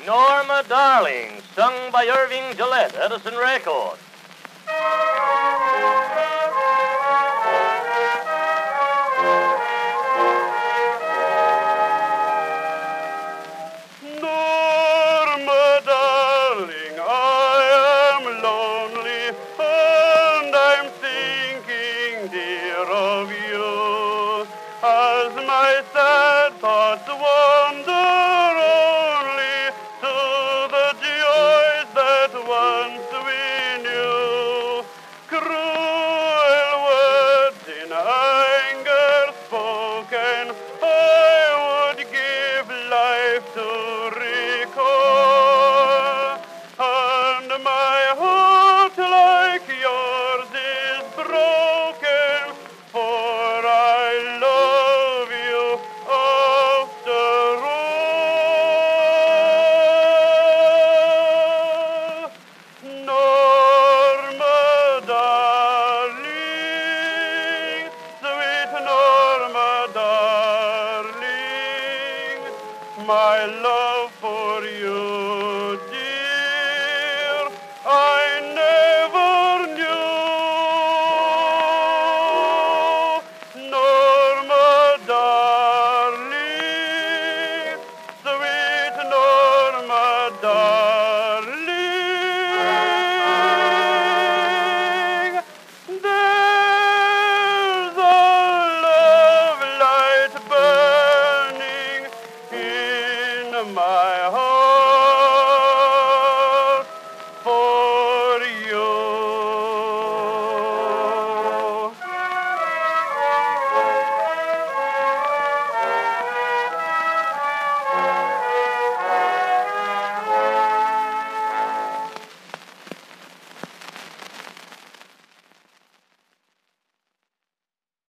Norma Darling, sung by Irving Gillette, Edison Records. Norma Darling, I am lonely, and I'm thinking, dear, of you, as my sad thoughts wander only to the joys that once we knew. Cruel words in anger spoken, I would give life to recall. And my heart, like yours, is broken, for I love you after all. Norma, darling, sweet Norma, darling, my love for you, dear, I never knew. Norma, darling, sweet Norma, darling, there's a love light burning in my heart.